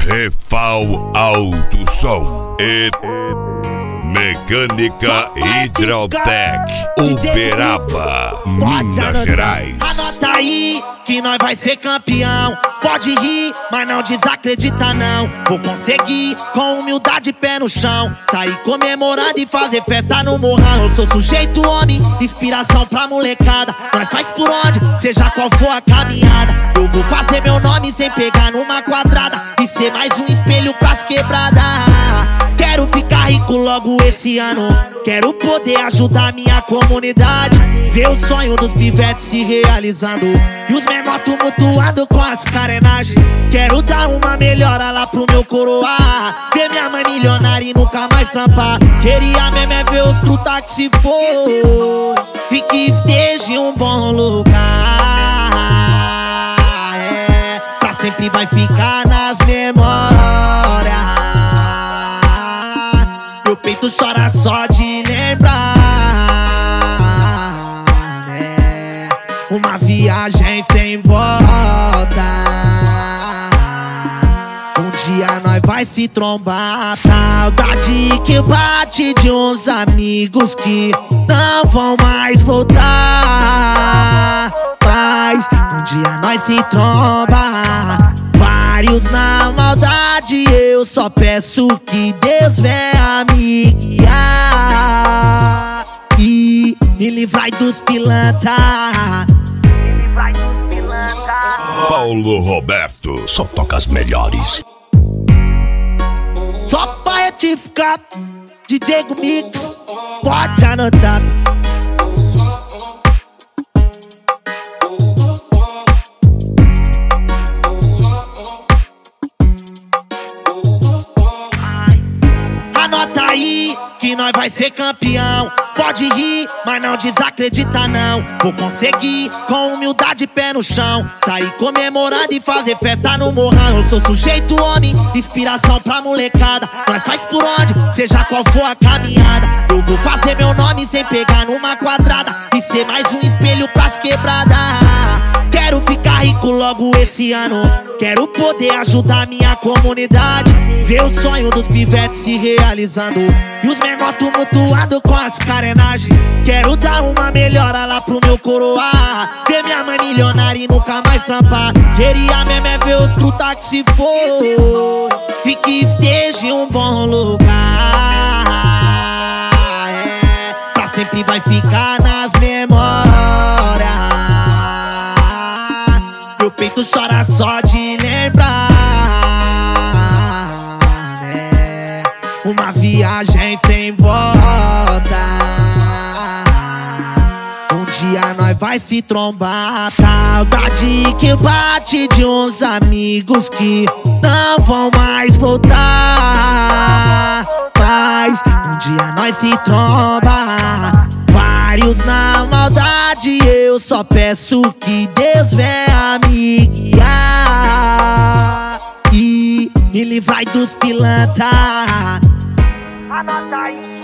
Refal Alto Som e Mecânica Hidrotec, Uberaba, Minas Gerais. Anota aí que nós vai ser campeão. Pode rir, mas não desacredita não. Vou conseguir, com humildade, pé no chão, sair comemorando e fazer festa no morrão. Eu sou sujeito homem, inspiração pra molecada. Nós faz por onde, seja qual for a caminhada. Eu vou fazer meu nome sem pegar numa quadrada e ser mais um espelho pras quebradas. Quero ficar rico logo esse ano. Quero poder ajudar minha comunidade, ver o sonho dos pivetes se realizando e os menor tumultuando com as carenagens. Quero dar uma melhora lá pro meu coroa, ver minha mãe milionária e nunca mais trampar. Queria mesmo é ver os truta que se for e que esteja em um bom lugar. Pra sempre vai ficar nas memórias. Meu peito chora só de lembrar, né? Uma viagem sem volta. Um dia nós vai se trombar. Saudade que bate de uns amigos que não vão mais voltar. Mas um dia nós se tromba, vários na maldade. Eu só peço que Deus venha me guiar e me livrar dos pilantra. Paulo Roberto, Só toca as melhores. Só pra retificar, DJ Mix, pode anotar. Anota aí que nós vai ser campeão. Pode rir, mas não desacredita não. Vou conseguir, com humildade, pé no chão, sair comemorando e fazer festa no morrão. Eu sou sujeito homem, inspiração pra molecada. Nós faz por onde, seja qual for a caminhada. Eu vou fazer meu nome sem pegar numa quadrada e ser mais um espelho pras quebradas. Quero ficar rico logo esse ano. Quero poder ajudar minha comunidade, ver o sonho dos pivetes se realizando e os menor tumultuando com as carenagens. Quero dar uma melhora lá pro meu coroa, ver minha mãe milionária e nunca mais trampar. Queria mesmo é ver os truta que se for e que esteja em um bom lugar. Pra sempre vai ficar nas memórias. Meu peito chora só de lembrar, né? Uma viagem sem volta. Um dia nós vai se trombar. Saudade que bate de uns amigos que não vão mais voltar. Mas um dia nós se tromba, vários na maldade. Eu só peço que Deus venha me guiar e me livrar dos pilantra. Anota aí.